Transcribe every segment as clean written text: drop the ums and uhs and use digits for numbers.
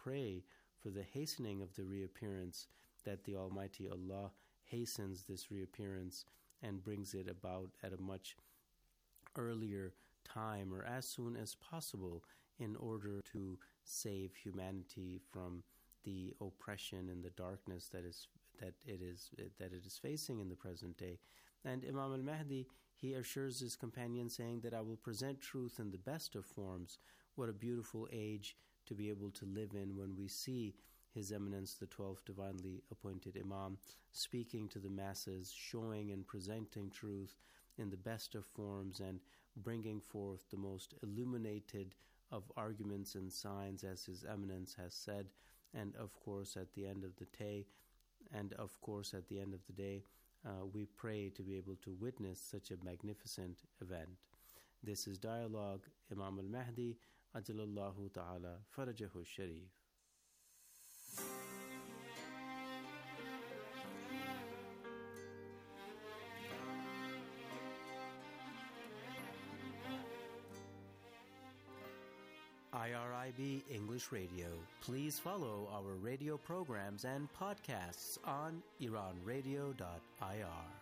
pray for the hastening of the reappearance, that the Almighty Allah hastens this reappearance and brings it about at a much earlier time or as soon as possible in order to save humanity from the oppression and the darkness that it is facing in the present day. And Imam al-Mahdi, he assures his companion saying that I will present truth in the best of forms. What a beautiful age to be able to live in when we see His Eminence, the 12th divinely appointed Imam, speaking to the masses, showing and presenting truth in the best of forms and bringing forth the most illuminated of arguments and signs, as His Eminence has said. And of course, at the end of the day, we pray to be able to witness such a magnificent event. This is Dialogue, Imam al-Mahdi, Ajalallahu Ta'ala, Farajahu Sharif. IRIB English Radio. Please follow our radio programs and podcasts on iranradio.ir.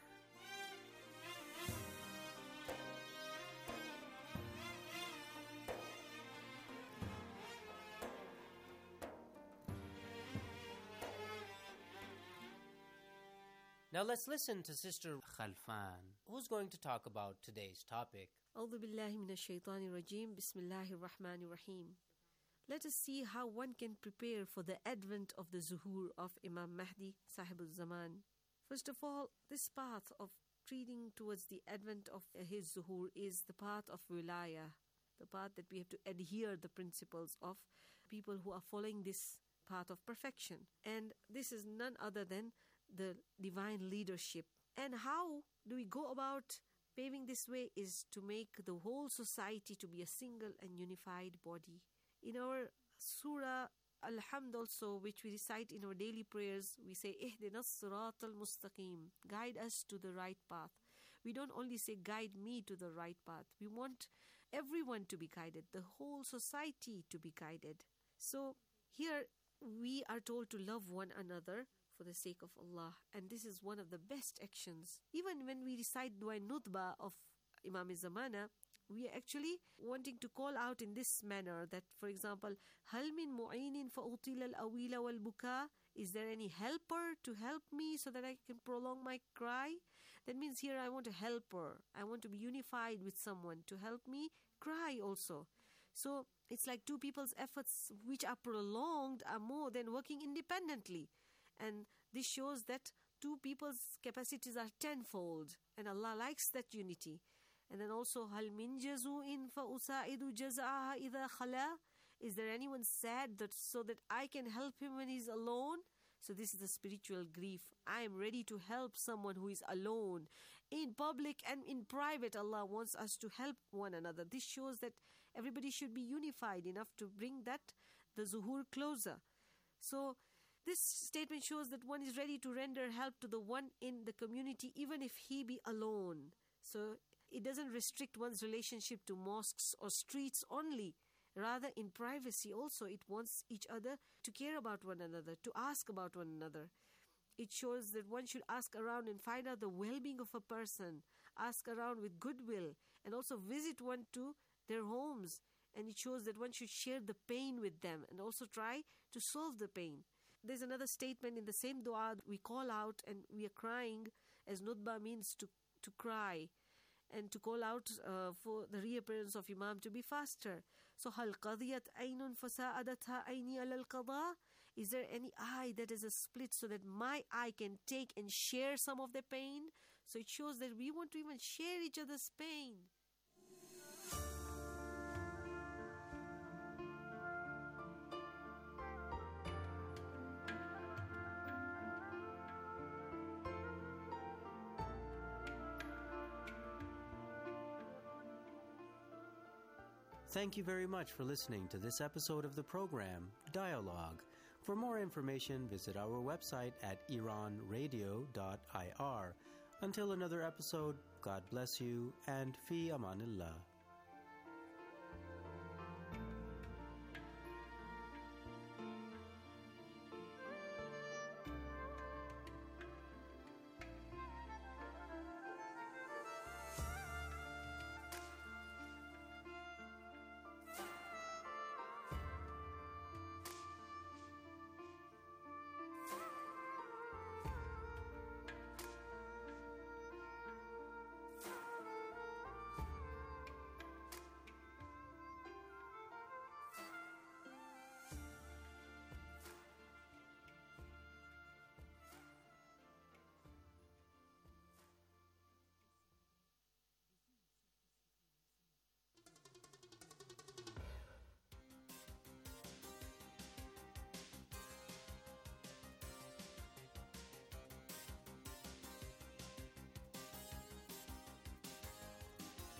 Now let's listen to Sister Khalfan, who's going to talk about today's topic. A'udhu billahi minash shaitani rajim. Bismillahir rahmanir rahim. Let us see how one can prepare for the advent of the zuhur of Imam Mahdi, Sahibul Zaman. First of all, this path of treating towards the advent of his zuhur is the path of wilayah, the path that we have to adhere the principles of people who are following this path of perfection. And this is none other than the divine leadership. And how do we go about paving this way is to make the whole society to be a single and unified body. In our surah Al-Hamd also, which we recite in our daily prayers, we say, Ihdinas siratal mustaqim, guide us to the right path. We don't only say, guide me to the right path. We want everyone to be guided, the whole society to be guided. So here we are told to love one another for the sake of Allah. And this is one of the best actions. Even when we recite Dua Nutba of Imam Zamana, we are actually wanting to call out in this manner that, for example, هَلْ مِن مُعِينٍ فَأُطِيلَ الْأَوِيلَ وَالْبُكَى. Is there any helper to help me so that I can prolong my cry? That means here I want a helper. I want to be unified with someone to help me cry also. So it's like two people's efforts which are prolonged are more than working independently. And this shows that two people's capacities are tenfold. And Allah likes that unity. And then also, هَلْ مِنْ جَزُوءٍ فَأُسَاعِدُ جَزَعَهَا إِذَا خَلَى. Is there anyone sad so that I can help him when he's alone? So this is the spiritual grief. I am ready to help someone who is alone. In public and in private, Allah wants us to help one another. This shows that everybody should be unified enough to bring the zuhur closer. So this statement shows that one is ready to render help to the one in the community even if he be alone. So it doesn't restrict one's relationship to mosques or streets only. Rather, in privacy also, it wants each other to care about one another, to ask about one another. It shows that one should ask around and find out the well-being of a person, ask around with goodwill, and also visit one to their homes. And it shows that one should share the pain with them and also try to solve the pain. There's another statement in the same dua, we call out and we are crying, as nutba means to cry, and to call out for the reappearance of Imam to be faster. So, هَلْ قَضِيَتْ عَيْنٌ فَسَاعَدَتْهَا عَيْنِي عَلَى الْقَضَاءِ. Is there any eye that is a split so that my eye can take and share some of the pain? So it shows that we want to even share each other's pain. Thank you very much for listening to this episode of the program, Dialogue. For more information, visit our website at iranradio.ir. Until another episode, God bless you and fi amanillah.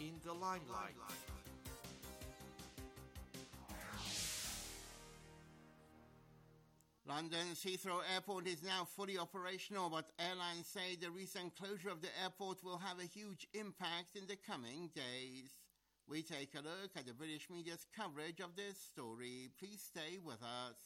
in the limelight. London's Heathrow Airport is now fully operational, but airlines say the recent closure of the airport will have a huge impact in the coming days. We take a look at the British media's coverage of this story. Please stay with us.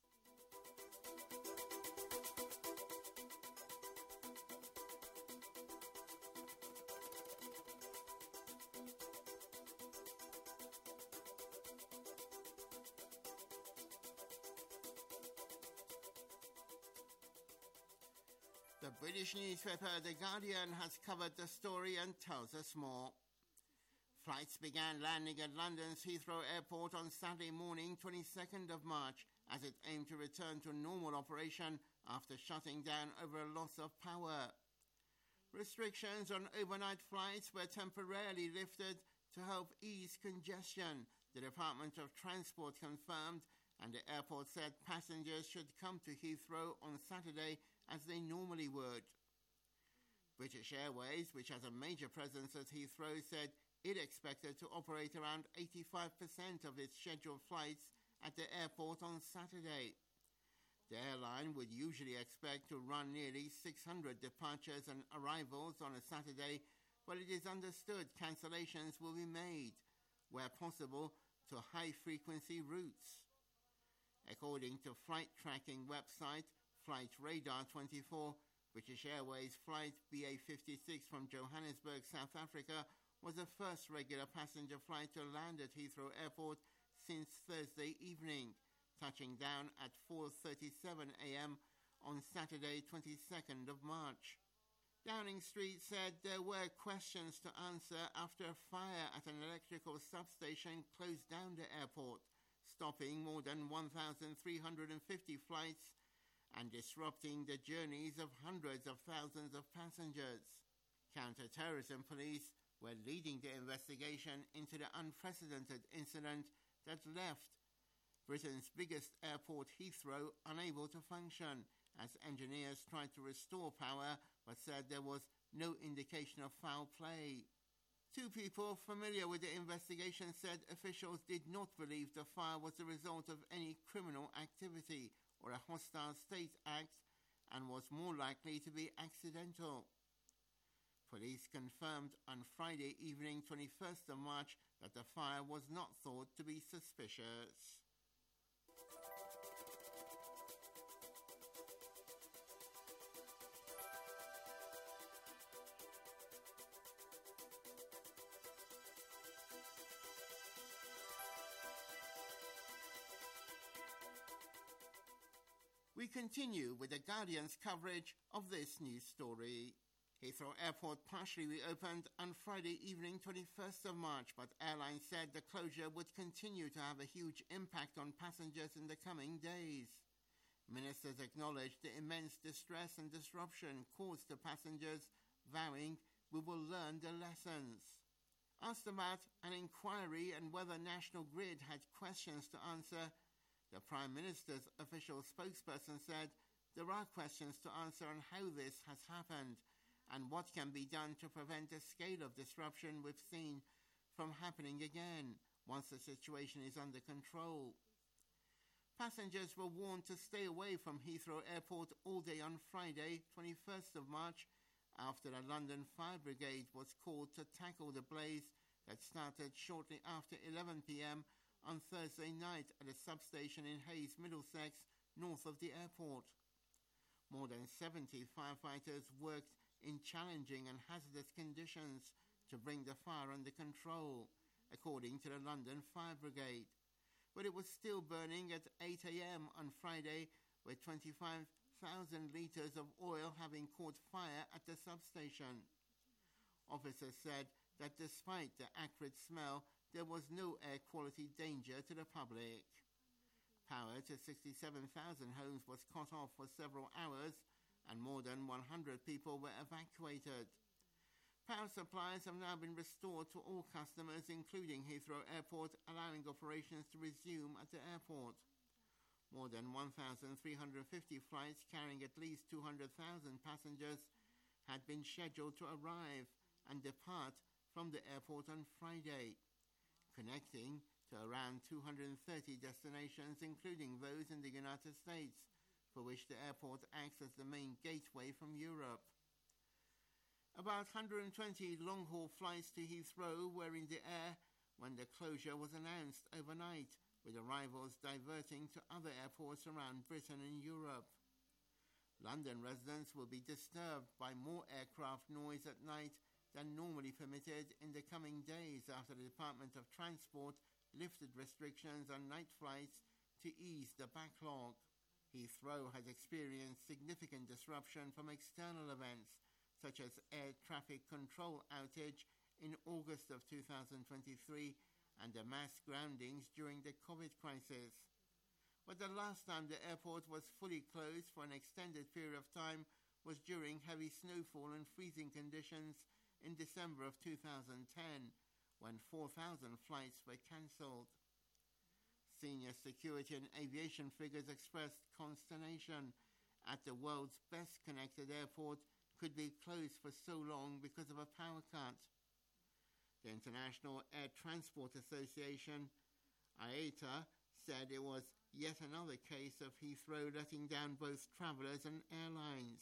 The British newspaper The Guardian has covered the story and tells us more. Flights began landing at London's Heathrow Airport on Saturday morning, 22nd of March, as it aimed to return to normal operation after shutting down over a loss of power. Restrictions on overnight flights were temporarily lifted to help ease congestion, the Department of Transport confirmed, and the airport said passengers should come to Heathrow on Saturday as they normally would. British Airways, which has a major presence at Heathrow, said it expected to operate around 85% of its scheduled flights at the airport on Saturday. The airline would usually expect to run nearly 600 departures and arrivals on a Saturday, but it is understood cancellations will be made, where possible, to high-frequency routes. According to flight tracking website Flight Radar 24, British Airways flight BA56 from Johannesburg, South Africa, was the first regular passenger flight to land at Heathrow Airport since Thursday evening, touching down at 4:37 a.m. on Saturday, 22nd of March. Downing Street said there were questions to answer after a fire at an electrical substation closed down the airport, stopping more than 1,350 flights and disrupting the journeys of hundreds of thousands of passengers. Counter-terrorism police were leading the investigation into the unprecedented incident that left Britain's biggest airport, Heathrow, unable to function as engineers tried to restore power but said there was no indication of foul play. Two people familiar with the investigation said officials did not believe the fire was the result of any criminal activity or a hostile state act and was more likely to be accidental. Police confirmed on Friday evening, 21st of March, that the fire was not thought to be suspicious. We continue with The Guardian's coverage of this news story. Heathrow Airport partially reopened on Friday evening, 21st of March, but airlines said the closure would continue to have a huge impact on passengers in the coming days. Ministers acknowledged the immense distress and disruption caused to passengers, vowing we will learn the lessons. Asked about an inquiry and whether National Grid had questions to answer, the Prime Minister's official spokesperson said there are questions to answer on how this has happened and what can be done to prevent the scale of disruption we've seen from happening again once the situation is under control. Passengers were warned to stay away from Heathrow Airport all day on Friday, 21st of March, after the London Fire Brigade was called to tackle the blaze that started shortly after 11 p.m. on Thursday night at a substation in Hayes, Middlesex, north of the airport. More than 70 firefighters worked in challenging and hazardous conditions to bring the fire under control, according to the London Fire Brigade. But it was still burning at 8 a.m. on Friday, with 25,000 litres of oil having caught fire at the substation. Officers said that despite the acrid smell, there was no air quality danger to the public. Power to 67,000 homes was cut off for several hours, and more than 100 people were evacuated. Power supplies have now been restored to all customers, including Heathrow Airport, allowing operations to resume at the airport. More than 1,350 flights carrying at least 200,000 passengers had been scheduled to arrive and depart from the airport on Friday, connecting to around 230 destinations, including those in the United States, for which the airport acts as the main gateway from Europe. About 120 long-haul flights to Heathrow were in the air when the closure was announced overnight, with arrivals diverting to other airports around Britain and Europe. London residents will be disturbed by more aircraft noise at night than normally permitted in the coming days after the Department of Transport lifted restrictions on night flights to ease the backlog. Heathrow has experienced significant disruption from external events, such as air traffic control outage in August of 2023 and the mass groundings during the COVID crisis. But the last time the airport was fully closed for an extended period of time was during heavy snowfall and freezing conditions in December of 2010, when 4,000 flights were cancelled. Senior security and aviation figures expressed consternation at the world's best connected airport could be closed for so long because of a power cut. The International Air Transport Association, IATA, said it was yet another case of Heathrow letting down both travellers and airlines.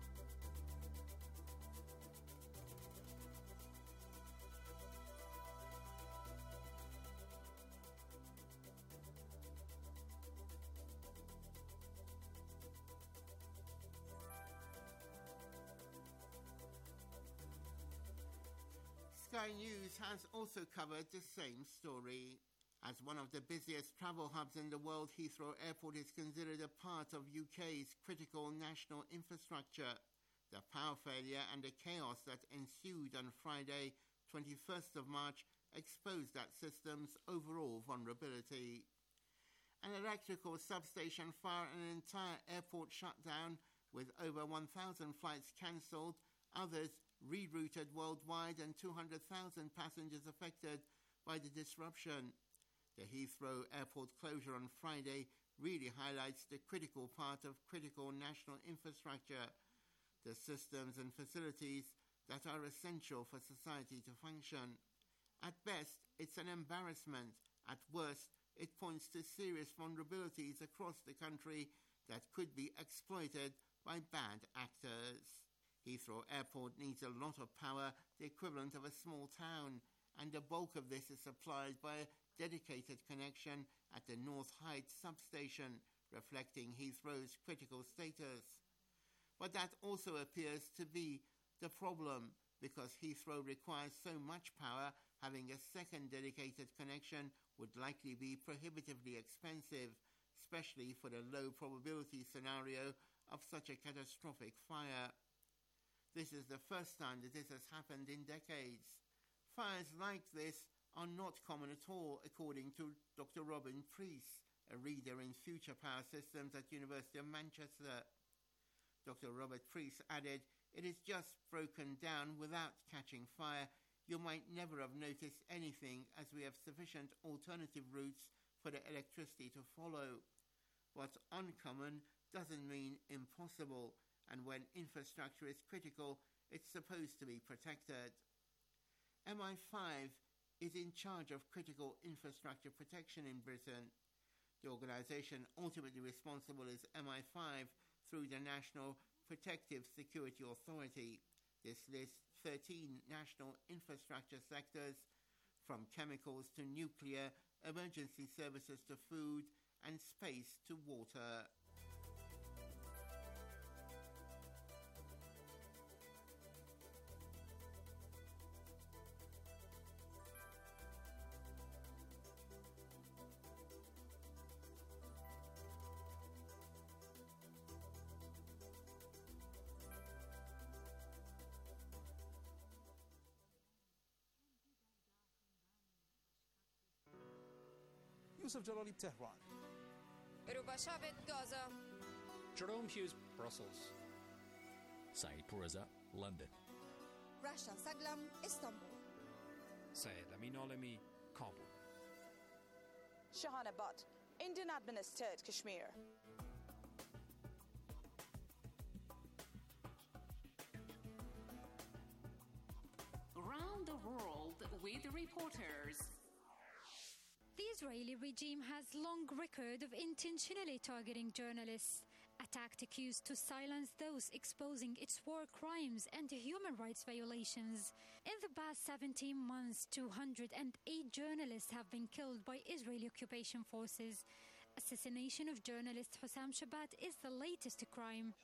Sky News has also covered the same story. As one of the busiest travel hubs in the world, Heathrow Airport is considered a part of UK's critical national infrastructure. The power failure and the chaos that ensued on Friday, 21st of March, exposed that system's overall vulnerability. An electrical substation fire and an entire airport shut down, with over 1,000 flights cancelled, others rerouted worldwide, and 200,000 passengers affected by the disruption. The Heathrow Airport closure on Friday really highlights the critical part of critical national infrastructure, the systems and facilities that are essential for society to function. At best, it's an embarrassment. At worst, it points to serious vulnerabilities across the country that could be exploited by bad actors. Heathrow Airport needs a lot of power, the equivalent of a small town, and the bulk of this is supplied by a dedicated connection at the North Heights substation, reflecting Heathrow's critical status. But that also appears to be the problem, because Heathrow requires so much power, having a second dedicated connection would likely be prohibitively expensive, especially for the low probability scenario of such a catastrophic fire. This is the first time that this has happened in decades. Fires like this are not common at all, according to Dr. Robin Preece, a reader in future power systems at University of Manchester. Dr. Robert Preece added, "It is just broken down without catching fire. You might never have noticed anything, as we have sufficient alternative routes for the electricity to follow. But uncommon doesn't mean impossible, and when infrastructure is critical, it's supposed to be protected." MI5 is in charge of critical infrastructure protection in Britain. The organisation ultimately responsible is MI5 through the National Protective Security Authority. This lists 13 national infrastructure sectors, from chemicals to nuclear, emergency services to food, and space to water. Yusuf Jalali, Tehran. Rubashavet, Gaza. Jerome Hughes, Brussels. Saeed Pourreza, London. Rasha Saglam, Istanbul. Syed Amin Alami, Kabul. Shahana Butt, Indian administered Kashmir. Around around the world with reporters. The Israeli regime has long record of intentionally targeting journalists. A tactic used to silence those exposing its war crimes and human rights violations. In the past 17 months, 208 journalists have been killed by Israeli occupation forces. Assassination of journalist Hussam Shabat is the latest crime.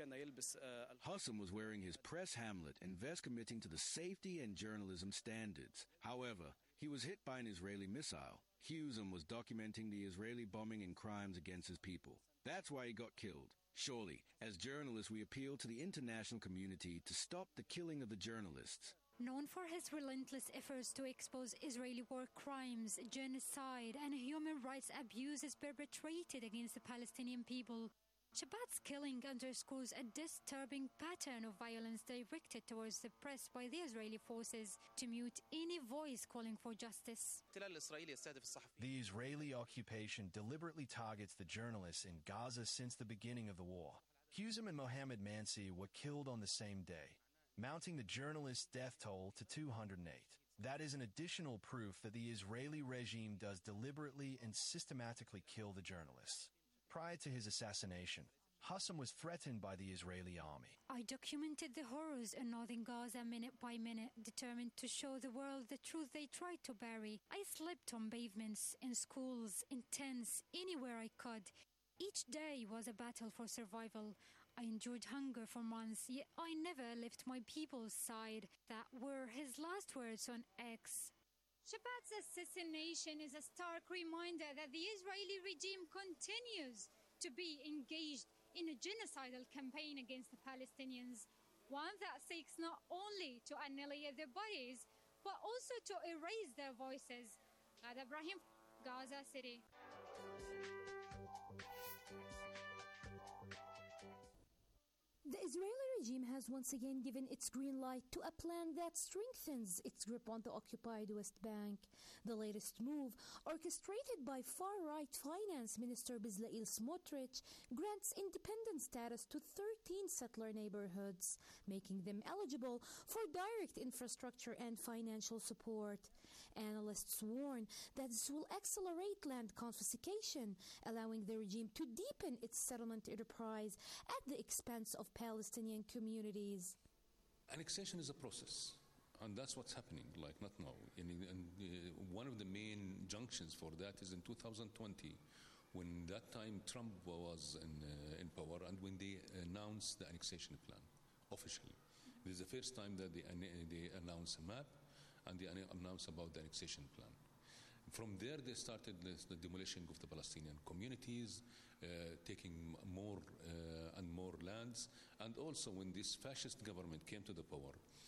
Hussam was wearing his press hamlet and vest committing to the safety and journalism standards. However, he was hit by an Israeli missile. Hussam was documenting the Israeli bombing and crimes against his people. That's why he got killed. Surely, as journalists, we appeal to the international community to stop the killing of the journalists. Known for his relentless efforts to expose Israeli war crimes, genocide, and human rights abuses perpetrated against the Palestinian people, Shabat's killing underscores a disturbing pattern of violence directed towards the press by the Israeli forces to mute any voice calling for justice. The Israeli occupation deliberately targets the journalists in Gaza since the beginning of the war. Hussam and Mohammed Mansi were killed on the same day, mounting the journalists' death toll to 208. That is an additional proof that the Israeli regime does deliberately and systematically kill the journalists. Prior to his assassination, Hussam was threatened by the Israeli army. I documented the horrors in northern Gaza minute by minute, determined to show the world the truth they tried to bury. I slept on pavements, in schools, in tents, anywhere I could. Each day was a battle for survival. I endured hunger for months, yet I never left my people's side. That were his last words on X. Shabat's assassination is a stark reminder that the Israeli regime continues to be engaged in a genocidal campaign against the Palestinians, one that seeks not only to annihilate their bodies, but also to erase their voices. Ghada Ibrahim, Gaza City. The Israeli regime has once again given its green light to a plan that strengthens its grip on the occupied West Bank. The latest move, orchestrated by far-right Finance Minister Bezalel Smotrich, grants independent status to 13 settler neighborhoods, making them eligible for direct infrastructure and financial support. Analysts warn that this will accelerate land confiscation, allowing the regime to deepen its settlement enterprise at the expense of Palestinian communities. Annexation is a process, and that's what's happening, like not now. One of the main junctions for that is in 2020, when that time Trump was in power, and when they announced the annexation plan officially. This is the first time that they announced a map, and they announced about the annexation plan. From there, they started the demolition of the Palestinian communities, taking more and more lands. And also, when this fascist government came to the power,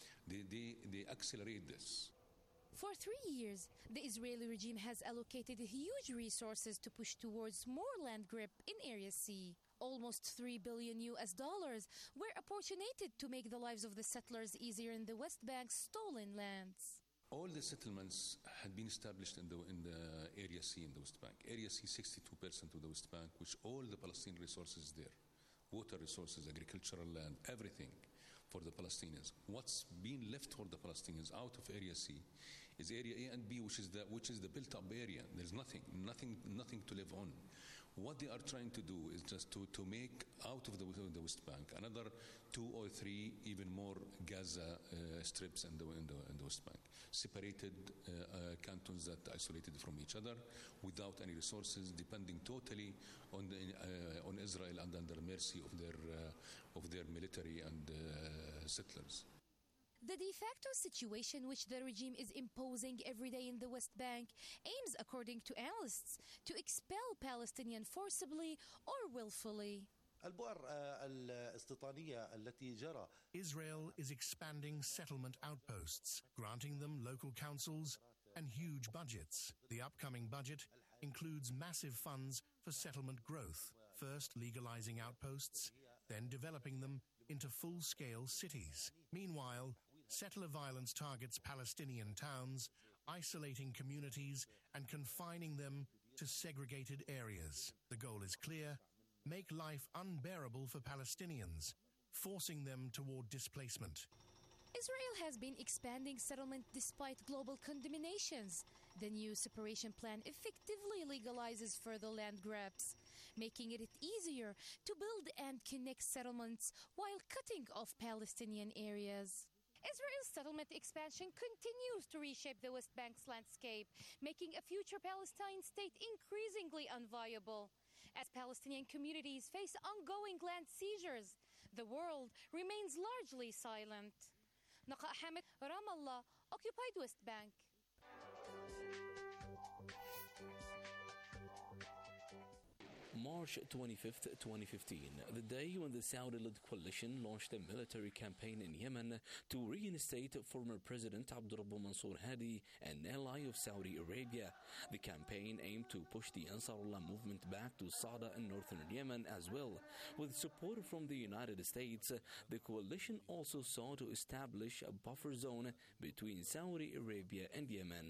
they accelerate this. For 3 years, the Israeli regime has allocated huge resources to push towards more land grip in Area C. Almost $3 billion were apportionated to make the lives of the settlers easier in the West Bank's stolen lands. All the settlements had been established in the Area C in the West Bank. Area C, 62% of the West Bank, which all the Palestinian resources there, water resources, agricultural land, everything for the Palestinians. What's been left for the Palestinians out of Area C is Area A and B, which is the built-up area. There's nothing to live on. What they are trying to do is just to make out of the West Bank another 2 or 3, even more Gaza strips in the West Bank, separated cantons that isolated from each other, without any resources, depending totally on Israel and under mercy of their military and settlers. The de facto situation which the regime is imposing every day in the West Bank aims, according to analysts, to expel Palestinians forcibly or willfully. Israel is expanding settlement outposts, granting them local councils and huge budgets. The upcoming budget includes massive funds for settlement growth, first legalizing outposts, then developing them into full-scale cities. Meanwhile, settler violence targets Palestinian towns, isolating communities and confining them to segregated areas. The goal is clear: make life unbearable for Palestinians, forcing them toward displacement. Israel has been expanding settlement despite global condemnations. The new separation plan effectively legalizes further land grabs, making it easier to build and connect settlements while cutting off Palestinian areas. Israel's settlement expansion continues to reshape the West Bank's landscape, making a future Palestine state increasingly unviable. As Palestinian communities face ongoing land seizures, the world remains largely silent. Naqa Hamid, Ramallah, occupied West Bank. March 25th, 2015, the day when the Saudi-led coalition launched a military campaign in Yemen to reinstate former President Abdurrabbu Mansour Hadi, an ally of Saudi Arabia. The campaign aimed to push the Ansarullah movement back to Sada in northern Yemen as well. With support from the United States, the coalition also sought to establish a buffer zone between Saudi Arabia and Yemen.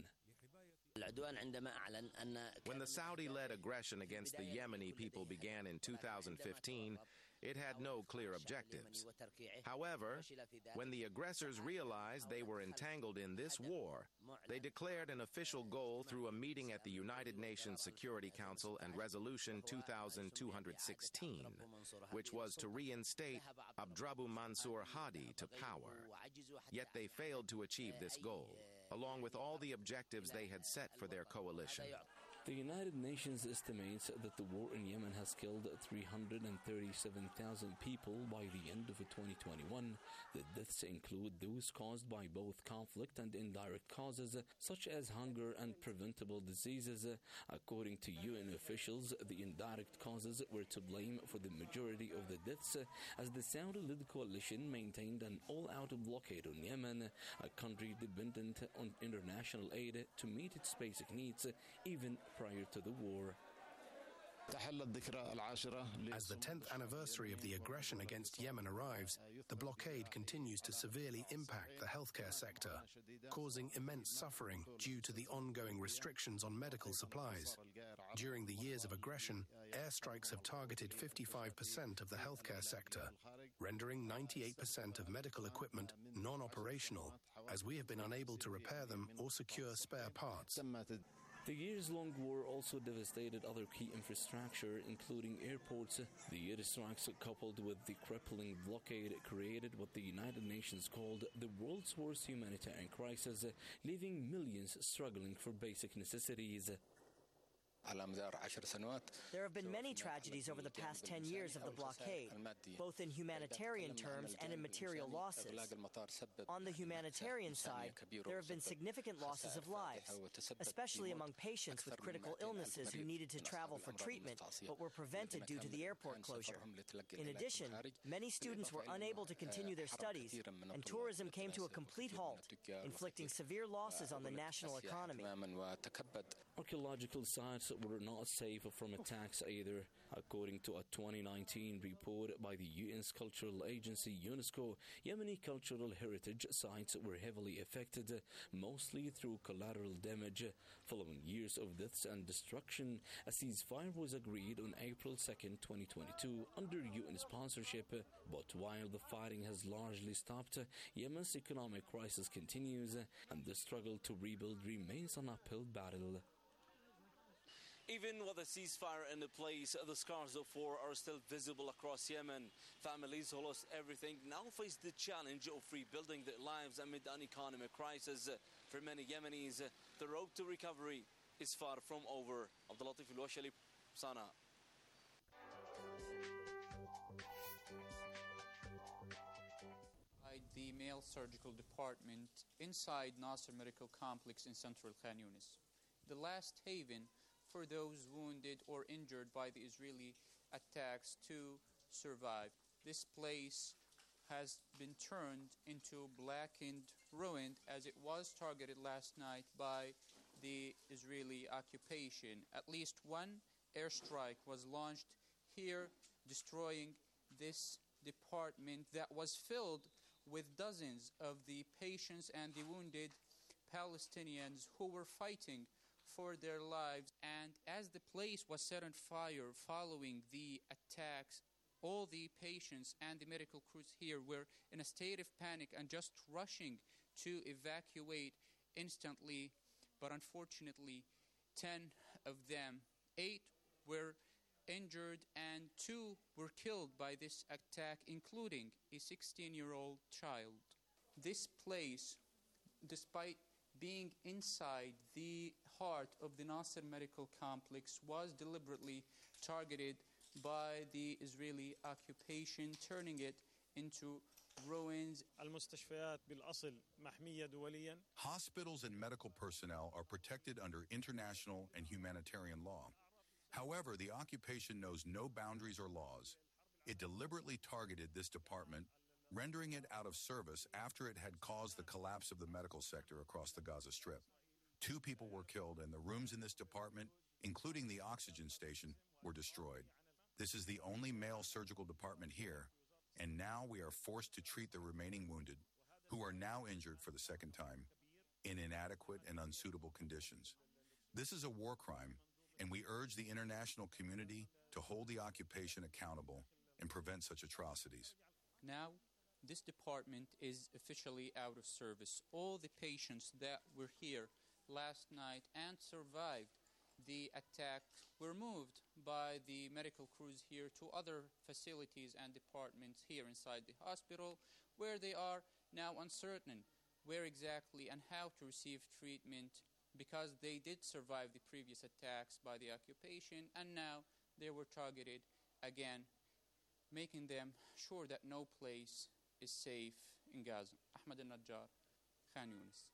When the Saudi-led aggression against the Yemeni people began in 2015, it had no clear objectives. However, when the aggressors realized they were entangled in this war, they declared an official goal through a meeting at the United Nations Security Council and Resolution 2216, which was to reinstate Abdurrabbu Mansour Hadi to power. Yet they failed to achieve this goal, along with all the objectives they had set for their coalition. The United Nations estimates that the war in Yemen has killed 337,000 people by the end of 2021. The deaths include those caused by both conflict and indirect causes, such as hunger and preventable diseases. According to UN officials, the indirect causes were to blame for the majority of the deaths, as the Saudi-led coalition maintained an all-out blockade on Yemen, a country dependent on international aid to meet its basic needs, even prior to the war. As the 10th anniversary of the aggression against Yemen arrives, the blockade continues to severely impact the healthcare sector, causing immense suffering due to the ongoing restrictions on medical supplies. During the years of aggression, airstrikes have targeted 55% of the healthcare sector, rendering 98% of medical equipment non-operational, as we have been unable to repair them or secure spare parts. The years-long war also devastated other key infrastructure, including airports. The airstrikes, coupled with the crippling blockade, created what the United Nations called the world's worst humanitarian crisis, leaving millions struggling for basic necessities. There have been many tragedies over the past 10 years of the blockade, both in humanitarian terms and in material losses. On the humanitarian side, there have been significant losses of lives, especially among patients with critical illnesses who needed to travel for treatment but were prevented due to the airport closure. In addition, many students were unable to continue their studies, and tourism came to a complete halt, inflicting severe losses on the national economy. Archaeological sites were not safe from attacks either. According to a 2019 report by the UN's cultural agency UNESCO, Yemeni cultural heritage sites were heavily affected, mostly through collateral damage. Following years of deaths and destruction, a ceasefire was agreed on April 2nd, 2022 under UN sponsorship. But while the fighting has largely stopped, Yemen's economic crisis continues and the struggle to rebuild remains an uphill battle. Even with a ceasefire in place, the scars of war are still visible across Yemen. Families who lost everything now face the challenge of rebuilding their lives amid an economic crisis. For many Yemenis, the road to recovery is far from over. Abdulatif Al-Washali, Sana. The male surgical department inside Nasser Medical Complex in central Khan Yunis, the last haven for those wounded or injured by the Israeli attacks to survive. This place has been turned into blackened ruin as it was targeted last night by the Israeli occupation. At least one airstrike was launched here, destroying this department that was filled with dozens of the patients and the wounded Palestinians who were fighting for their lives. And as the place was set on fire following the attacks all the patients and the medical crews here were in a state of panic and just rushing to evacuate instantly. But unfortunately, 10 of them, 8 were injured and 2 were killed by this attack, including a 16-year-old child. This place, despite being inside the heart of the Nasser Medical Complex, was deliberately targeted by the Israeli occupation, turning it into ruins. Hospitals and medical personnel are protected under international and humanitarian law. However, the occupation knows no boundaries or laws. It deliberately targeted this department, rendering it out of service after it had caused the collapse of the medical sector across the Gaza Strip. 2 people were killed, and the rooms in this department, including the oxygen station, were destroyed. This is the only male surgical department here, and now we are forced to treat the remaining wounded, who are now injured for the second time, in inadequate and unsuitable conditions. This is a war crime, and we urge the international community to hold the occupation accountable and prevent such atrocities. Now, this department is officially out of service. All the patients that were here last night and survived the attack were moved by the medical crews here to other facilities and departments here inside the hospital, where they are now uncertain where exactly and how to receive treatment, because they did survive the previous attacks by the occupation, and now they were targeted again, making them sure that no place is safe in Gaza. Ahmed al-Najjar, Khan Yunis.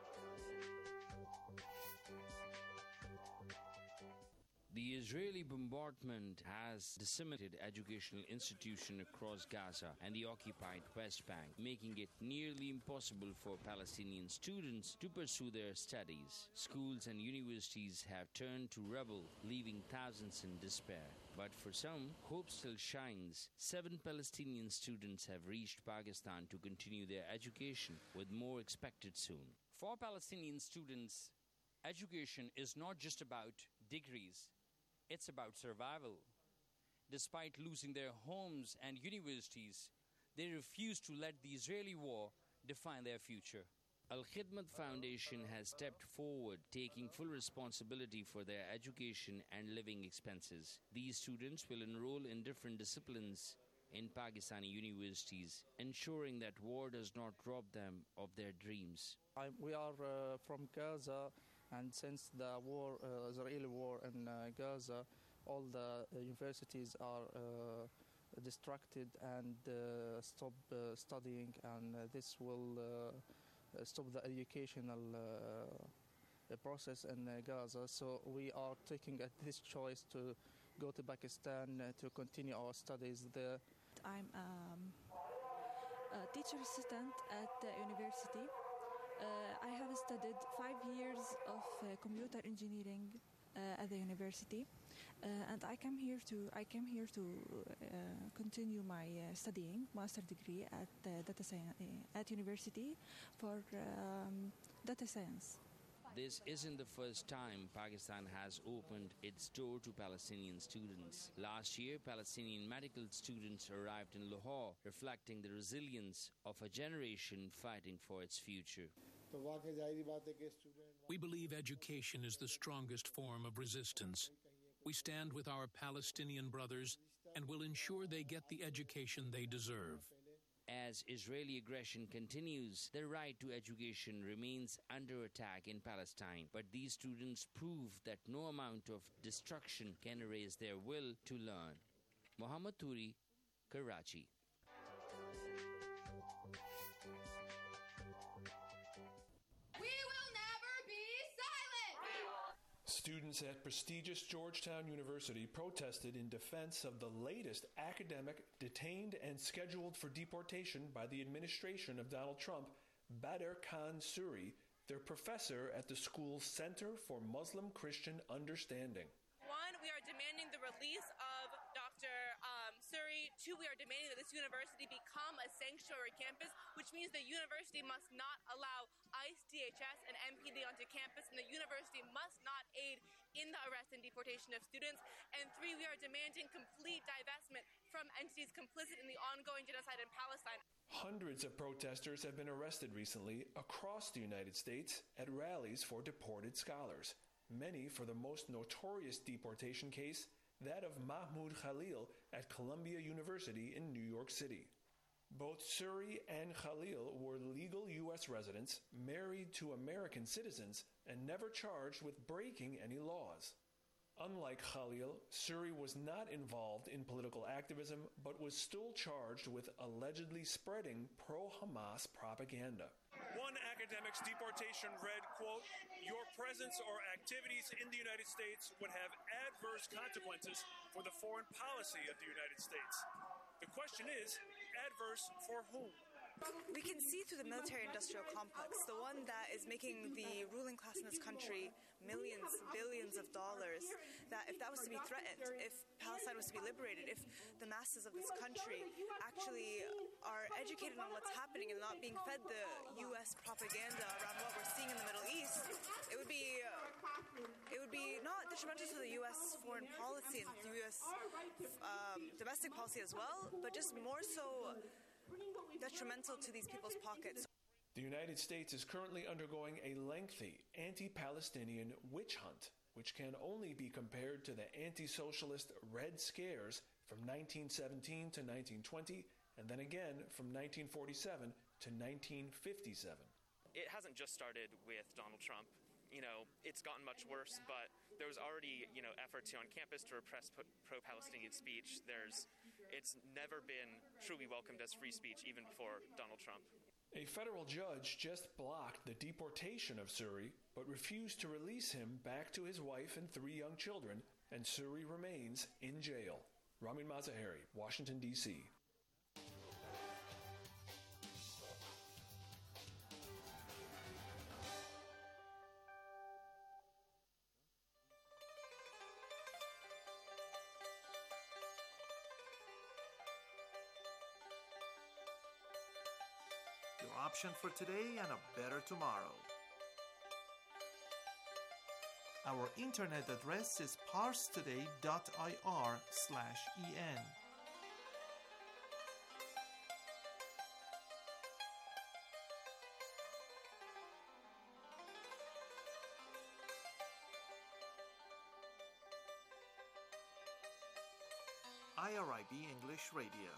The Israeli bombardment has decimated educational institutions across Gaza and the occupied West Bank, making it nearly impossible for Palestinian students to pursue their studies. Schools and universities have turned to rubble, leaving thousands in despair. But for some, hope still shines. 7 Palestinian students have reached Pakistan to continue their education, with more expected soon. For Palestinian students, education is not just about degrees. It's about survival. Despite losing their homes and universities, they refuse to let the Israeli war define their future. Al-Khidmat Foundation has stepped forward, taking full responsibility for their education and living expenses. These students will enroll in different disciplines in Pakistani universities, ensuring that war does not rob them of their dreams. We are from Gaza, and since the war, Israeli war in Gaza, all the universities are distracted and stop studying, and this will stop the educational process in Gaza. So we are taking this choice to go to Pakistan to continue our studies there. I'm a teacher assistant at the university. I have studied 5 years of computer engineering at the university, and I came here to continue my studying master degree at data science at university for data science. This isn't the first time Pakistan has opened its door to Palestinian students. Last year, Palestinian medical students arrived in Lahore, reflecting the resilience of a generation fighting for its future. We believe education is the strongest form of resistance. We stand with our Palestinian brothers and will ensure they get the education they deserve. As Israeli aggression continues, the right to education remains under attack in Palestine. But these students prove that no amount of destruction can erase their will to learn. Muhammad Turi, Karachi. Students at prestigious Georgetown University protested in defense of the latest academic detained and scheduled for deportation by the administration of Donald Trump, Badr Khan Suri, their professor at the school's Center for Muslim-Christian Understanding. 1, we are demanding the release of Dr. Suri. 2, we are demanding that this university become a sanctuary campus, which means the university must not allow ICE, DHS, and MPD onto campus, and the university must not aid in the arrest and deportation of students. And 3, we are demanding complete divestment from entities complicit in the ongoing genocide in Palestine. Hundreds of protesters have been arrested recently across the United States at rallies for deported scholars, many for the most notorious deportation case, that of Mahmoud Khalil at Columbia University in New York City. Both Suri and Khalil were legal U.S. residents, married to American citizens, and never charged with breaking any laws. Unlike Khalil, Suri was not involved in political activism, but was still charged with allegedly spreading pro-Hamas propaganda. One academic's deportation read, quote, "Your presence or activities in the United States would have adverse consequences for the foreign policy of the United States." The question is, adverse for whom? We can see through the military-industrial complex, the one that is making the ruling class in this country millions, billions of dollars, that if that was to be threatened, if Palestine was to be liberated, if the masses of this country actually are educated on what's happening and not being fed the U.S. propaganda around what we're seeing in the Middle East, it would be not detrimental to the U.S. foreign policy and the U.S. Domestic policy as well, but just more so detrimental to these people's pockets. The United States is currently undergoing a lengthy anti-Palestinian witch hunt, which can only be compared to the anti-socialist Red Scares from 1917 to 1920, and then again from 1947 to 1957. It hasn't just started with Donald Trump. It's gotten much worse, but there was already, efforts on campus to repress pro-Palestinian speech. It's never been truly welcomed as free speech, even before Donald Trump. A federal judge just blocked the deportation of Suri, but refused to release him back to his wife and 3 young children, and Suri remains in jail. Ramin Mazaheri, Washington, D.C. Option for today and a better tomorrow. Our internet address is parstoday.ir/en. IRIB English Radio.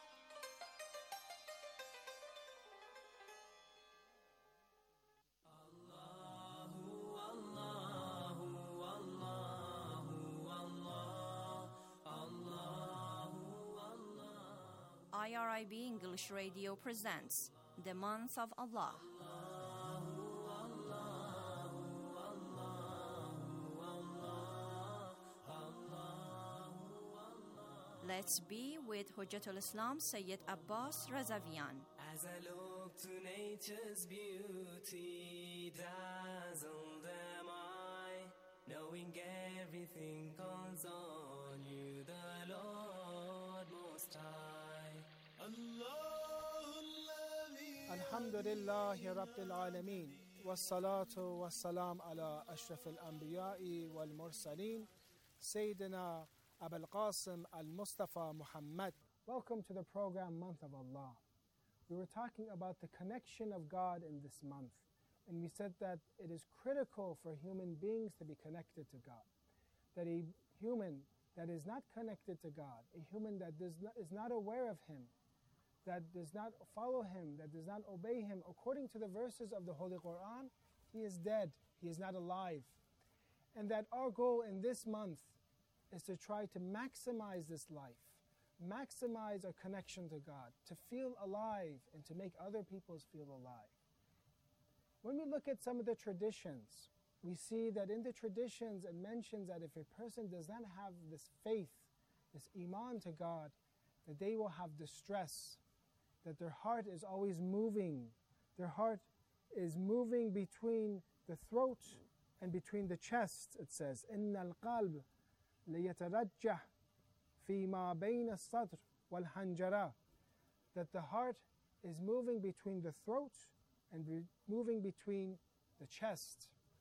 IRIB English Radio presents The Month of Allah. Let's be with Hujjatul Islam Sayyid Abbas Razavian. As I look to nature's beauty, dazzled am I, knowing everything calls on you, the Lord Most High. الحمد لله رب العالمين والصلاة والسلام على أشرف الأنبياء والمرسلين سيدنا أبا القاسم المصطفى محمد. Welcome to the program Month of Allah. We were talking about the connection of God in this month, and we said that it is critical for human beings to be connected to God. That a human that is not connected to God, a human that is not aware of Him, that does not follow Him, that does not obey Him, according to the verses of the Holy Quran, he is dead, he is not alive. And that our goal in this month is to try to maximize this life, maximize our connection to God, to feel alive and to make other people feel alive. When we look at some of the traditions, we see that in the traditions it mentions that if a person does not have this faith, this iman to God, that they will have distress, that their heart is always moving. Their heart is moving between the throat and between the chest, it says. إِنَّ الْقَلْبِ لِيَتَرَجَّحْ فِي مَا بَيْنَ الصَّدْرِ وَالْحَنْجَرَةِ. That the heart is moving between the throat and moving between the chest.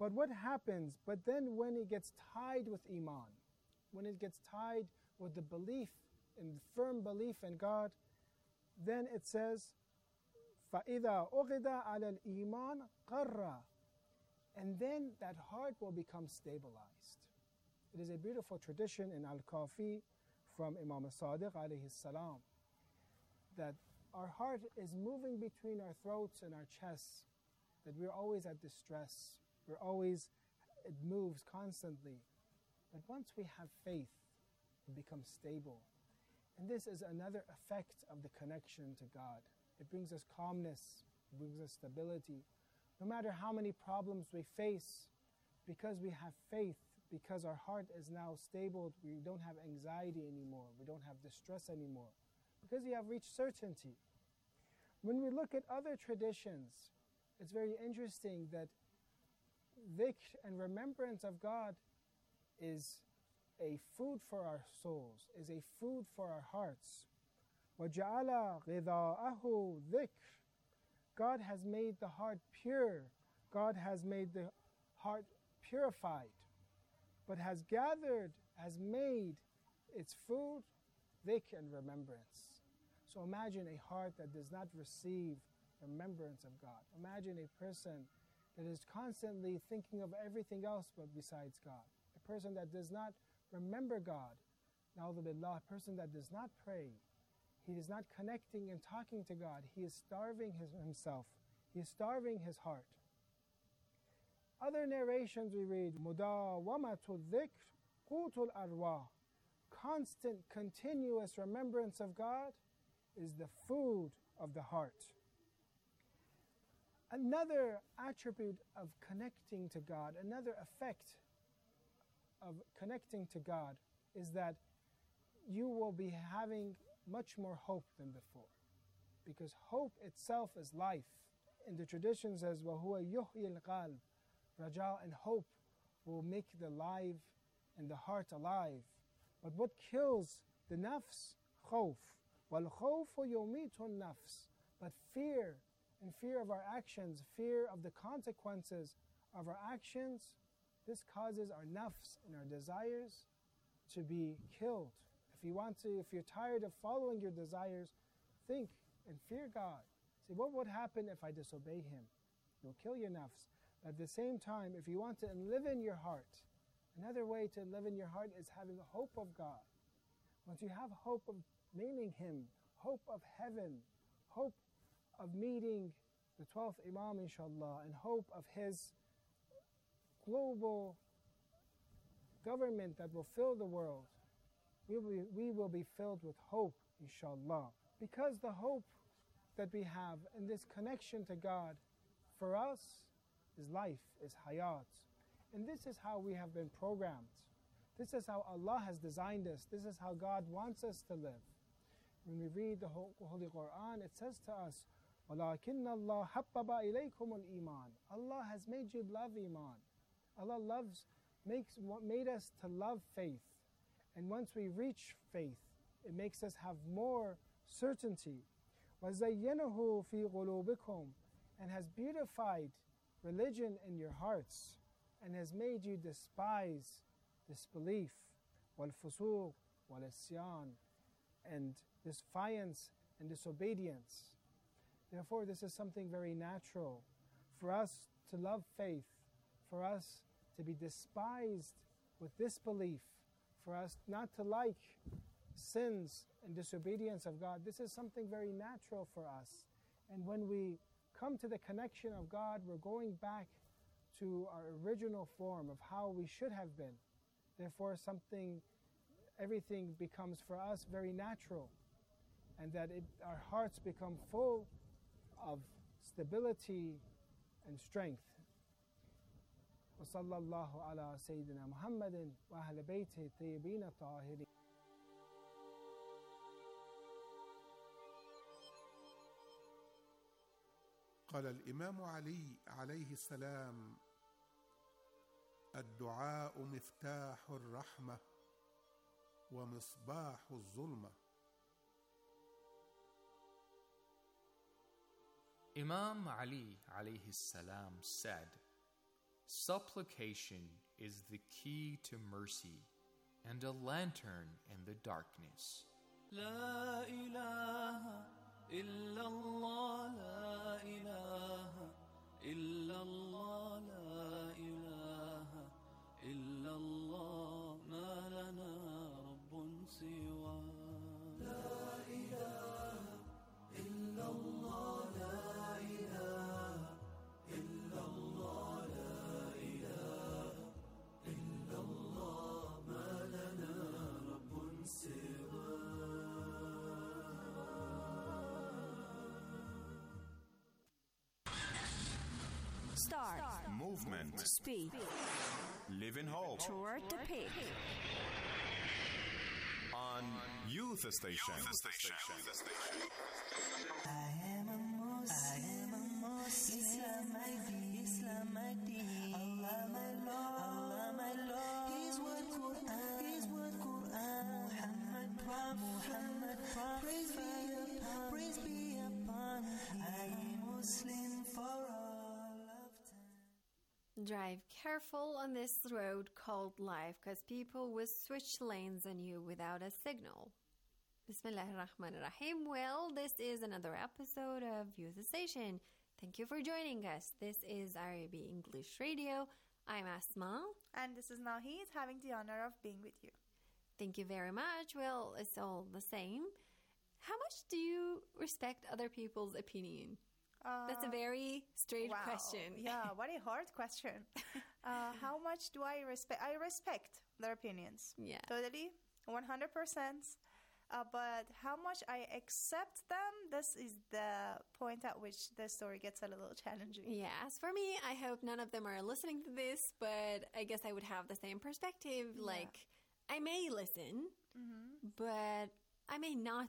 But what happens? But then when it gets tied with Iman, when it gets tied with the belief, in firm belief in God, then it says, فَإِذَا أُغِدَ عَلَى الْإِيمَانِ قَرَّ. And then that heart will become stabilized. It is a beautiful tradition in Al-Kafi from Imam Sadiq alayhi salam, that our heart is moving between our throats and our chests, that we're always at distress, it moves constantly. But once we have faith, it becomes stable. And this is another effect of the connection to God. It brings us calmness, it brings us stability. No matter how many problems we face, because we have faith, because our heart is now stable, we don't have anxiety anymore, we don't have distress anymore, because we have reached certainty. When we look at other traditions, it's very interesting that dhikr and remembrance of God is a food for our souls, is a food for our hearts. وَجَعَلَ غِذَاءَهُ ذِكْرٌ. God has made the heart pure. God has made the heart purified, but has made its food dhikr and remembrance. So imagine a heart that does not receive remembrance of God. Imagine a person that is constantly thinking of everything else but besides God. A person that does not remember God. Na'udhu billah, a person that does not pray. He is not connecting and talking to God. He is starving himself. He is starving his heart. Other narrations we read, مُدَاوَمَةُ الذِّكْرِ قُوتُ الْأَرْوَاحِ. Constant, continuous remembrance of God is the food of the heart. Another attribute of connecting to God, another effect of connecting to God is that you will be having much more hope than before. Because hope itself is life. In the tradition says, وَهُوَ يُحْيِي الْقَلْبِ. Raja and hope will make the life and the heart alive. But what kills the nafs? Khawf. وَالْخَوْفُ يُمِيتُ النَّفْسِ. But fear, and fear of our actions, fear of the consequences of our actions, this causes our nafs and our desires to be killed. If you're tired of following your desires, think and fear God. Say, what would happen if I disobey Him? You'll kill your nafs. At the same time, if you want to live in your heart, another way to live in your heart is having hope of God. Once you have hope of meeting Him, hope of heaven, hope of meeting the 12th Imam, inshallah, and hope of His global government that will fill the world, we will be filled with hope, inshallah. Because the hope that we have in this connection to God, for us, is life, is hayat. And this is how we have been programmed. This is how Allah has designed us. This is how God wants us to live. When we read the Holy Quran, it says to us, وَلَكِنَّ اللَّهَ حَبَّبَ إِلَيْكُمُ الْإِيمَانِ. Allah has made you love Iman. Allah made us to love faith. And once we reach faith, it makes us have more certainty. وَزَيَّنَهُ فِي قُلُوبِكُمْ. And has beautified religion in your hearts, and has made you despise disbelief, wal-fusuq, wal-isyan, and defiance and disobedience. Therefore, this is something very natural for us to love faith, for us to be despised with disbelief, for us not to like sins and disobedience of God. This is something very natural for us. And when we come to the connection of God, we're going back to our original form of how we should have been. Therefore, everything becomes for us very natural, and that our hearts become full of stability and strength. وصلى الله على سيدنا محمد وأهل بيته الطيبين الطاهرين. قال الإمام علي عليه السلام: الدعاء مفتاح الرحمة ومصباح الظلمة. Imam Ali alayhi salam said, Supplication is the key to mercy and a lantern in the darkness. La ilaha illallah, la ilaha illallah, la ilaha illallah, ma lana rabbun siwa. La ilaha illallah, la ilaha illallah, la ilaha illallah, ma lana rabbun siwa. Start. Movement. Speed. Live in hope. Toward the peak. On Youth Station. I am a Muslim. Islam my deen. Allah my Lord. His word Quran. Muhammad Prophet. Praise be upon him. I am Muslim for all of time. Drive careful on this road called life, because people will switch lanes on you without a signal. Bismillahirrahmanirrahim. Well, this is another episode of Youth Station. Thank you for joining us. This is IRIB English Radio. I'm Asma. And this is Nahid, having the honor of being with you. Thank you very much. Well, it's all the same. How much do you respect other people's opinion? That's a very straight question. Yeah, what a hard question. How much do I respect? I respect their opinions. Yeah. Totally, 100%. But how much I accept them, this is the point at which the story gets a little challenging. Yeah, as for me, I hope none of them are listening to this, but I guess I would have the same perspective. Yeah. Like, I may listen, but I may not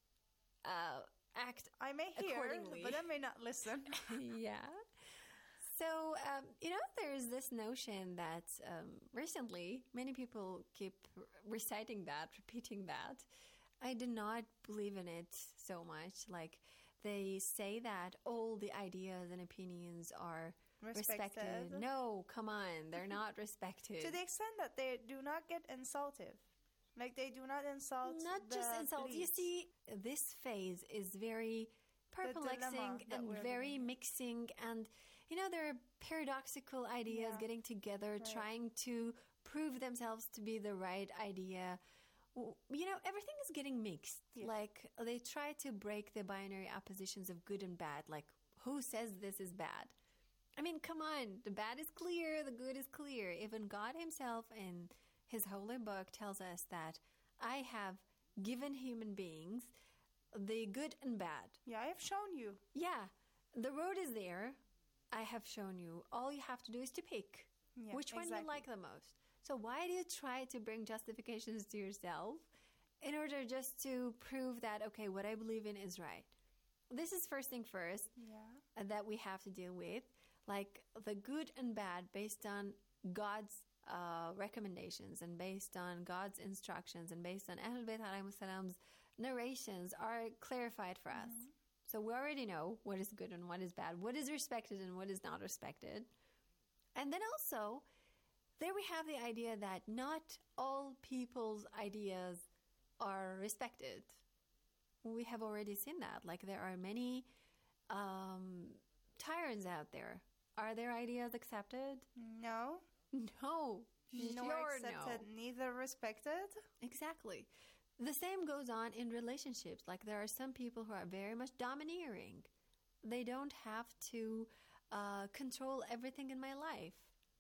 act I may hear, accordingly. but I may not listen. Yeah. So, there's this notion that recently many people keep reciting that, repeating that. I do not believe in it so much. Like, they say that all the ideas and opinions are respected. No, come on. They're not respected. To the extent that they do not get insultive. Like, they do not insult. Not just insult. Police. You see, this phase is very perplexing and very mixing. And, there are paradoxical ideas getting together, trying to prove themselves to be the right idea. Everything is getting mixed. Yeah. Like, they try to break the binary oppositions of good and bad. Like, who says this is bad? I mean, come on. The bad is clear. The good is clear. Even God himself in his holy book tells us that I have given human beings the good and bad. Yeah, I have shown you. Yeah. The road is there. I have shown you. All you have to do is to pick which one you like the most. So why do you try to bring justifications to yourself in order just to prove that, okay, what I believe in is right? This is first thing first that we have to deal with. Like, the good and bad based on God's recommendations and based on God's instructions and based on Ahlul Bayt alayhimus salam's narrations are clarified for us. So we already know what is good and what is bad, what is respected and what is not respected. And then also, there we have the idea that not all people's ideas are respected. We have already seen that. Like, there are many tyrants out there. Are their ideas accepted? No. No. Nor accepted, neither respected. Exactly. The same goes on in relationships. Like, there are some people who are very much domineering. They don't have to control everything in my life.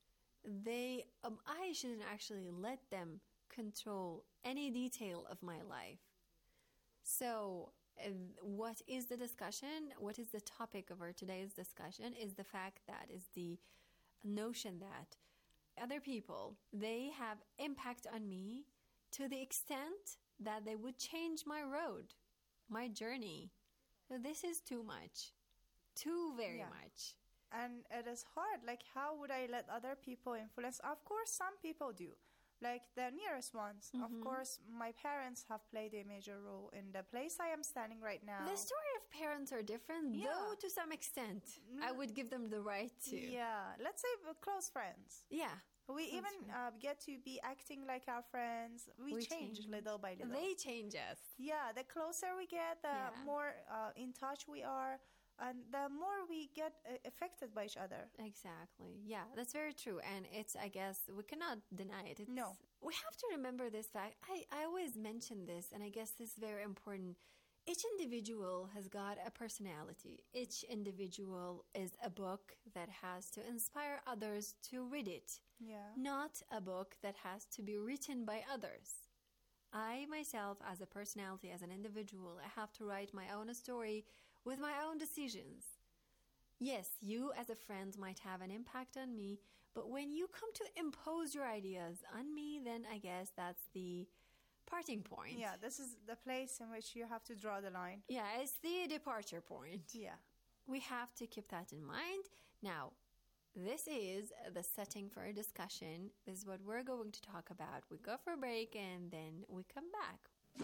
I shouldn't actually let them control any detail of my life. So, what is the discussion? What is the topic of our today's discussion is the fact that is the notion that other people, they have impact on me to the extent that they would change my road, my journey. So this is too much. Too very much. And it is hard. Like, how would I let other people influence? Of course, some people do. like the nearest ones. Of course, my parents have played a major role in the place I am standing right now. The story of parents are different, though to some extent. I would give them the right to. Yeah, let's say close friends. Yeah. We even get to be acting like our friends. We change little by little. They change us. Yeah, the closer we get, the more in touch we are, and the more we get affected by each other. Exactly. Yeah, that's very true. And it's, I guess, we cannot deny it. No. We have to remember this fact. I always mention this, and I guess this is very important. Each individual has got a personality. Each individual is a book that has to inspire others to read it. Yeah. Not a book that has to be written by others. I myself, as a personality, as an individual, I have to write my own story with my own decisions. Yes, you as a friend might have an impact on me, but when you come to impose your ideas on me, then I guess that's the parting point. Yeah, this is the place in which you have to draw the line. Yeah, it's the departure point. Yeah. We have to keep that in mind. Now, this is the setting for a discussion. This is what we're going to talk about. We go for a break and then we come back.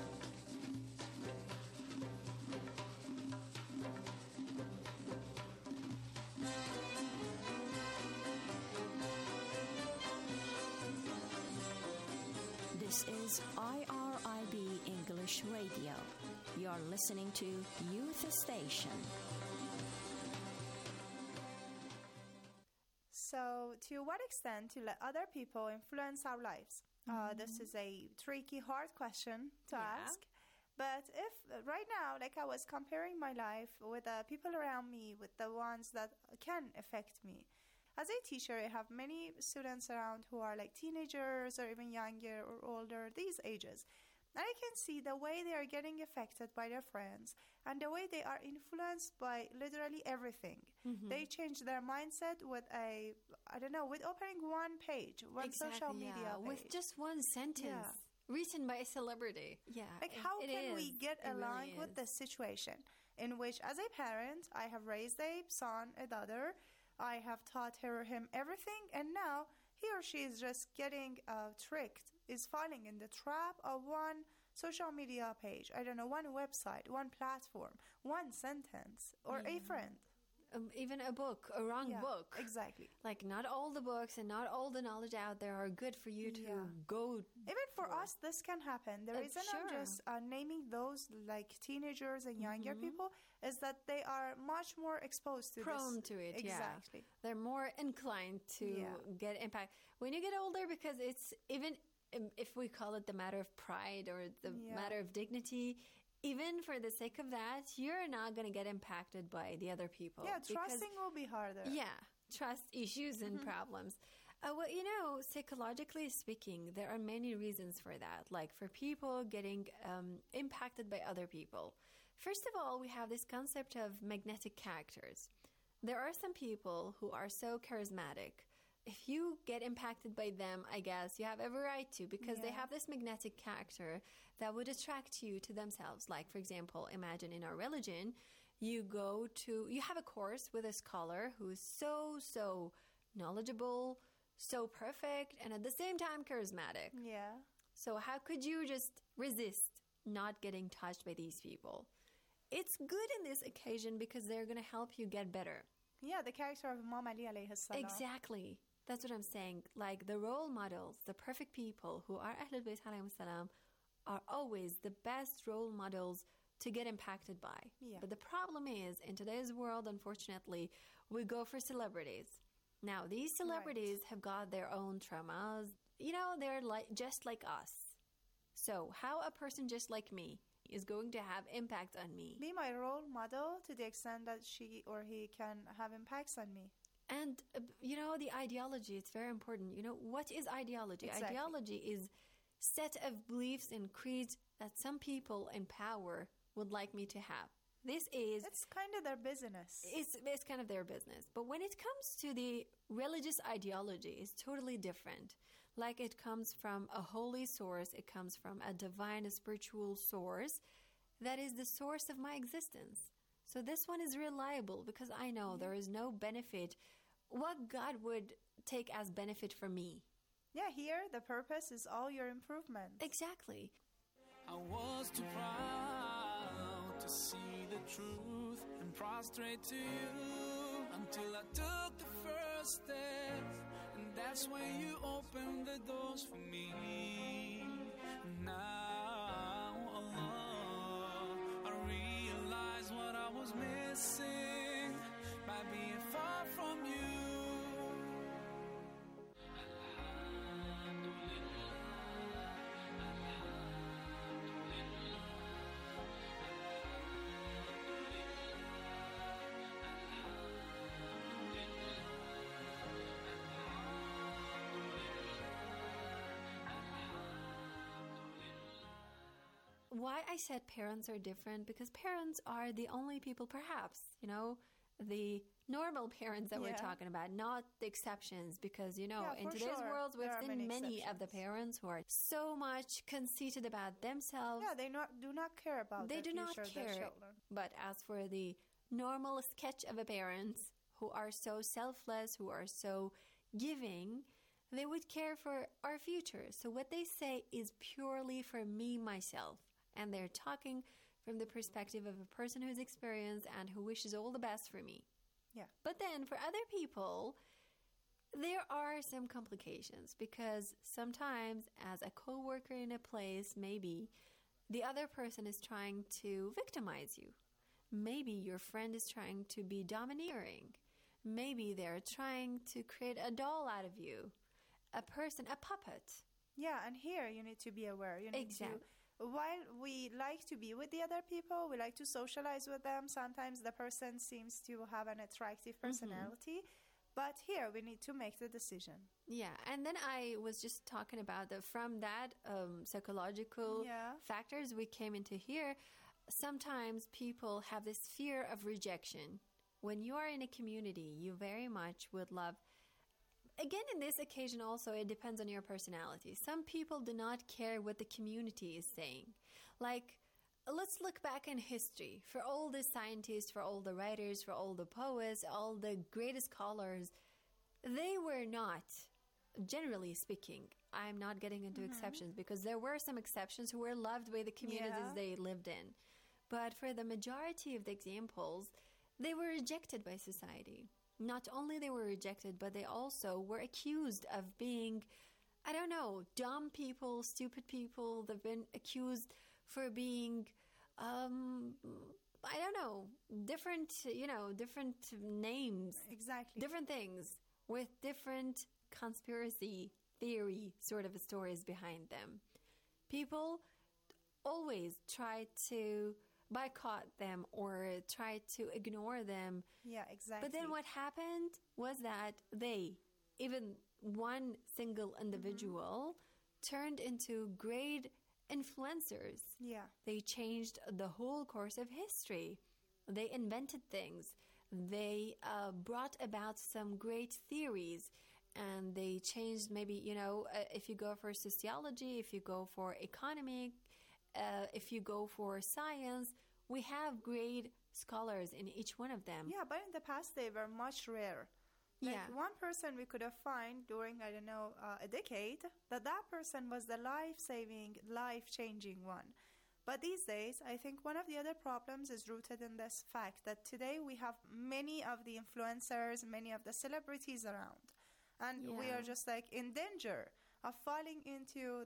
This is IRIB English Radio. You're listening to Youth Station. So, to what extent to let other people influence our lives? This is a tricky, hard question to ask. But if right now, like I was comparing my life with the people around me, with the ones that can affect me. As a teacher, I have many students around who are like teenagers or even younger or older, these ages. And I can see the way they are getting affected by their friends and the way they are influenced by literally everything. They change their mindset with with opening one page, one social media page. With just one sentence written by a celebrity. Yeah. Like how can we get along with this situation in which as a parent, I have raised a son, a daughter, I have taught him everything, and now he or she is just getting tricked, is falling in the trap of one social media page, one website, one platform, one sentence, or a friend. Even a book, a wrong book. Exactly. Like not all the books and not all the knowledge out there are good for you to go. Even for us, this can happen. The reason I'm just naming those like teenagers and younger people is that they are much more exposed to prone to it. Exactly. They're more inclined to get impact. When you get older, because it's even if we call it the matter of pride or the matter of dignity, even for the sake of that, you're not going to get impacted by the other people. Yeah, trusting will be harder. Yeah, trust issues and problems. Well, psychologically speaking, there are many reasons for that. Like for people getting impacted by other people. First of all, we have this concept of magnetic characters. There are some people who are so charismatic. If you get impacted by them, I guess you have every right to, because they have this magnetic character that would attract you to themselves. Like, for example, imagine in our religion, you have a course with a scholar who is so knowledgeable, so perfect, and at the same time charismatic. Yeah. So how could you just resist not getting touched by these people? It's good in this occasion because they're going to help you get better. Yeah, the character of Imam Ali alayhi salam. Exactly. That's what I'm saying. Like the role models, the perfect people who are Ahlul Bayt alayhim salam are always the best role models to get impacted by. Yeah. But the problem is, in today's world, unfortunately, we go for celebrities. Now, these celebrities have got their own traumas. They're just like us. So how a person just like me is going to have impact on me? Be my role model to the extent that she or he can have impacts on me. And, the ideology, it's very important. What is ideology? Exactly. Ideology is set of beliefs and creeds that some people in power would like me to have. It's kind of their business. It's kind of their business. But when it comes to the religious ideology, it's totally different. Like it comes from a holy source, it comes from a divine, spiritual source that is the source of my existence. So this one is reliable because I know there is no benefit. What God would take as benefit for me. Yeah, here the purpose is all your improvement. Exactly. I was too proud to see the truth and prostrate to you until I took the first step, and that's when you opened the doors for me. Now, Allah, I realize what I was missing by being far from you. Why I said parents are different, because parents are the only people, perhaps, the normal parents that we're talking about, not the exceptions, because, in today's world, we've seen many of the parents who are so much conceited about themselves. Yeah, they do not care about They the do not future of their care. children. But as for the normal sketch of a parents who are so selfless, who are so giving, they would care for our future. So what they say is purely for me, myself. And they're talking from the perspective of a person who's experienced and who wishes all the best for me. Yeah. But then for other people, there are some complications, because sometimes as a coworker in a place, maybe the other person is trying to victimize you. Maybe your friend is trying to be domineering. Maybe they're trying to create a doll out of you, a puppet. Yeah, and here you need to be aware. You need Exactly. While we like to be with the other people, we like to socialize with them, sometimes the person seems to have an attractive personality. But here we need to make the decision. Yeah, and then I was just talking about from that psychological factors we came into here. Sometimes people have this fear of rejection. When you are in a community, you very much would love. Again, in this occasion also, it depends on your personality. Some people do not care what the community is saying. Like, let's look back in history. For all the scientists, for all the writers, for all the poets, all the greatest scholars, they were not, generally speaking, I'm not getting into exceptions, because there were some exceptions who were loved by the communities they lived in. But for the majority of the examples, they were rejected by society. Not only they were rejected, but they also were accused of being, dumb people, stupid people. They've been accused for being, different names. Exactly. Different things with different conspiracy theory sort of stories behind them. People always try to boycott them or try to ignore them. Yeah, exactly. But then what happened was that even one single individual, turned into great influencers. Yeah. They changed the whole course of history. They invented things. They brought about some great theories. And they changed maybe, if you go for sociology, if you go for economy, if you go for science, we have great scholars in each one of them. Yeah, but in the past they were much rare. One person we could have found during, a decade, that person was the life-saving, life-changing one. But these days, I think one of the other problems is rooted in this fact that today we have many of the influencers, many of the celebrities around. And we are just in danger of falling into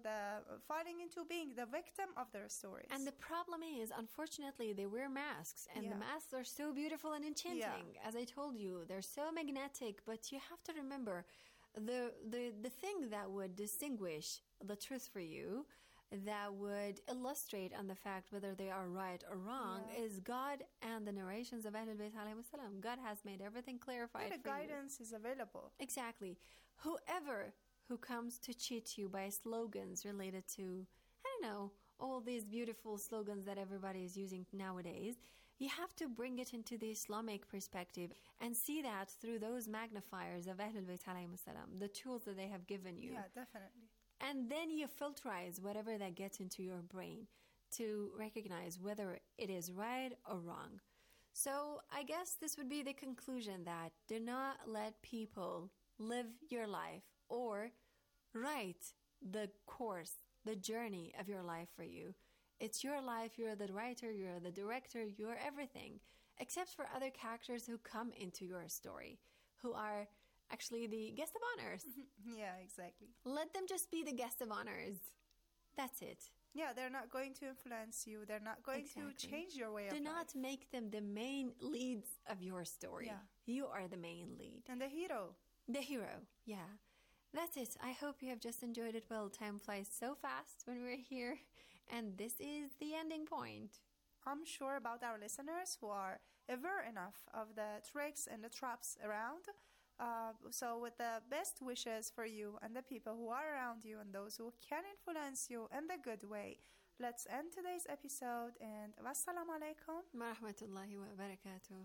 being the victim of their stories. And the problem is, unfortunately, they wear masks, and the masks are so beautiful and enchanting. As I told you, they're so magnetic, but you have to remember the thing that would distinguish the truth for you, that would illustrate on the fact whether they are right or wrong, is God and the narrations of Ahlul Bayt alayhi salam. God has made everything clarified. The guidance is available. Exactly. Whoever who comes to cheat you by slogans related to, all these beautiful slogans that everybody is using nowadays, you have to bring it into the Islamic perspective and see that through those magnifiers of Ahlul Bayt alayhi salam, the tools that they have given you. Yeah, definitely. And then you filterize whatever that gets into your brain to recognize whether it is right or wrong. So I guess this would be the conclusion, that do not let people live your life or write the course, the journey of your life for you. It's your life, you're the writer, you're the director, you're everything, except for other characters who come into your story, who are actually the guest of honors. Yeah, exactly. Let them just be the guest of honors. That's it. Yeah, they're not going to influence you. They're not going to change your way of life. Do not make them the main leads of your story. Yeah. You are the main lead. And the hero. The hero, yeah. That's it. I hope you have just enjoyed it well. Time flies so fast when we're here. And this is the ending point. I'm sure about our listeners who are aware enough of the tricks and the traps around. So with the best wishes for you and the people who are around you and those who can influence you in the good way, let's end today's episode and wassalamu alaikum wa rahmatullahi wa barakatuh.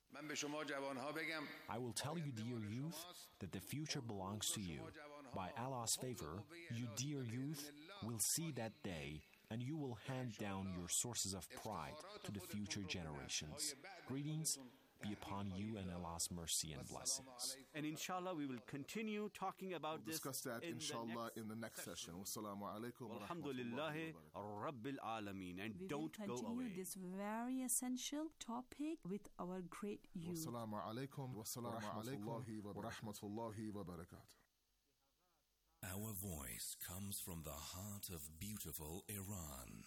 I will tell you, dear youth, that the future belongs to you. By Allah's favor, you dear youth will see that day, and you will hand down your sources of pride to the future generations. Greetings be upon you and Allah's mercy and blessings. And inshallah, we will continue talking about we'll discuss that inshallah in the next session. Wassalamu alaikum wa rahmatullahi rabbil alameen. And we don't go away. We will continue this very essential topic with our great youth. Wassalamu alaikum wa rahmatullahi wa barakatuh. Our voice comes from the heart of beautiful Iran.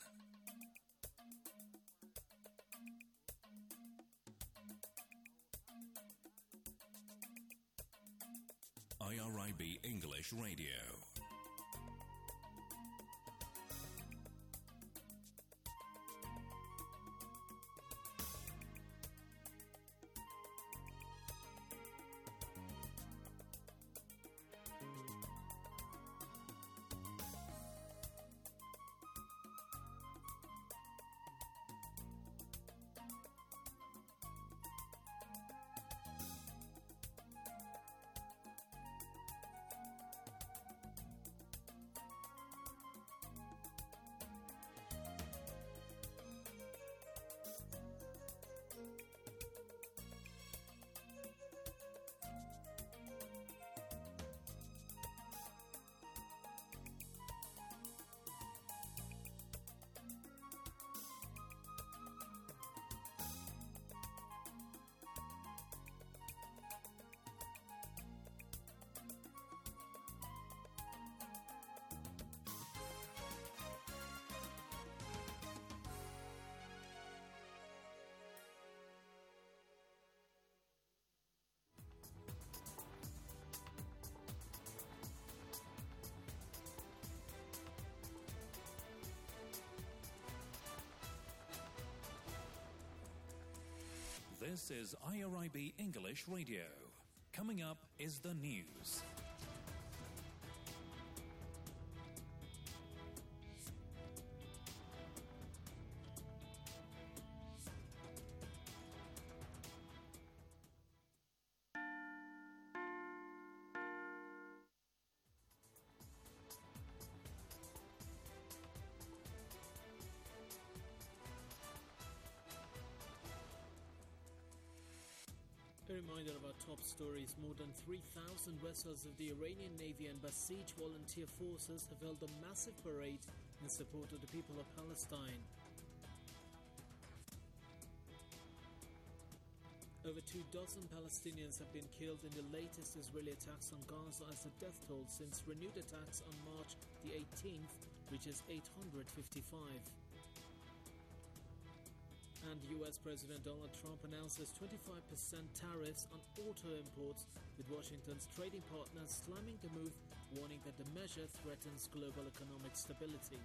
IRIB English Radio. This is IRIB English Radio. Coming up is the news. A reminder of our top stories. More than 3,000 vessels of the Iranian Navy and Basij volunteer forces have held a massive parade in support of the people of Palestine. Over 24 Palestinians have been killed in the latest Israeli attacks on Gaza as the death toll since renewed attacks on March the 18th reaches 855. And US President Donald Trump announces 25% tariffs on auto imports, with Washington's trading partners slamming the move, warning that the measure threatens global economic stability.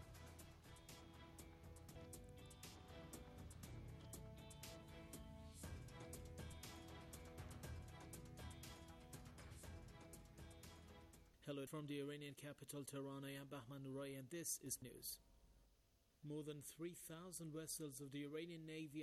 Hello from the Iranian capital Tehran. I am Bahman Nurai and this is news. More than 3,000 vessels of the Iranian Navy